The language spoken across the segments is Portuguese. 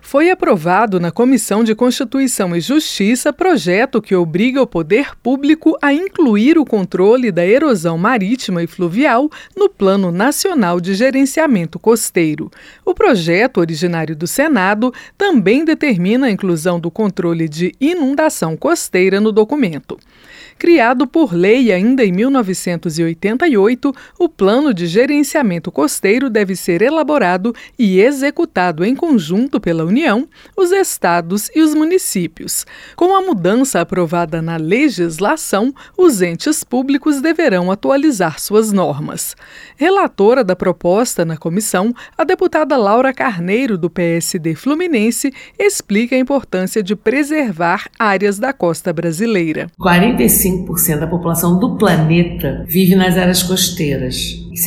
Foi aprovado na Comissão de Constituição e Justiça projeto que obriga o poder público a incluir o controle da erosão marítima e fluvial no Plano Nacional de Gerenciamento Costeiro. O projeto, originário do Senado, também determina a inclusão do controle de inundação costeira no documento. Criado por lei ainda em 1988, o Plano de Gerenciamento Costeiro deve ser elaborado e executado em conjunto pela União, os estados e os municípios. Com a mudança aprovada na legislação, os entes públicos deverão atualizar suas normas. Relatora da proposta na comissão, a deputada Laura Carneiro, do PSD Fluminense, explica a importância de preservar áreas da costa brasileira. 45% da população do planeta vive nas áreas costeiras e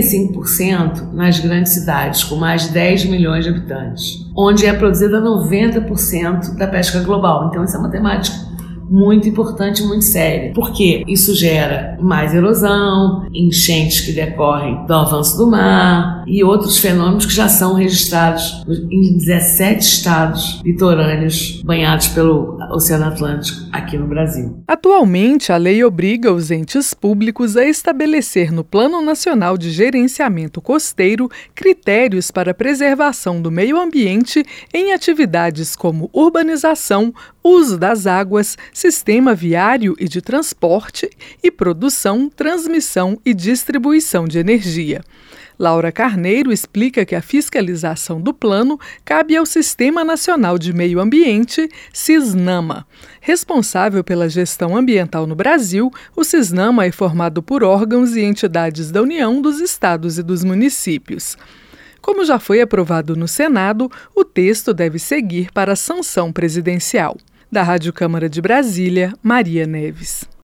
75% nas grandes cidades, com mais de 10 milhões de habitantes, onde é produzida 90% da pesca global. Então, essa é uma temática muito importante, muito séria, porque isso gera mais erosão, enchentes que decorrem do avanço do mar e outros fenômenos que já são registrados em 17 estados litorâneos banhados pelo Oceano Atlântico aqui no Brasil. Atualmente, a lei obriga os entes públicos a estabelecer no Plano Nacional de Gerenciamento Costeiro critérios para a preservação do meio ambiente em atividades como urbanização, uso das águas, sistema viário e de transporte e produção, transmissão e distribuição de energia. Laura Carneiro explica que a fiscalização do plano cabe ao Sistema Nacional de Meio Ambiente, SISNAMA. Responsável pela gestão ambiental no Brasil, o SISNAMA é formado por órgãos e entidades da União, dos estados e dos municípios. Como já foi aprovado no Senado, o texto deve seguir para a sanção presidencial. Da Rádio Câmara de Brasília, Maria Neves.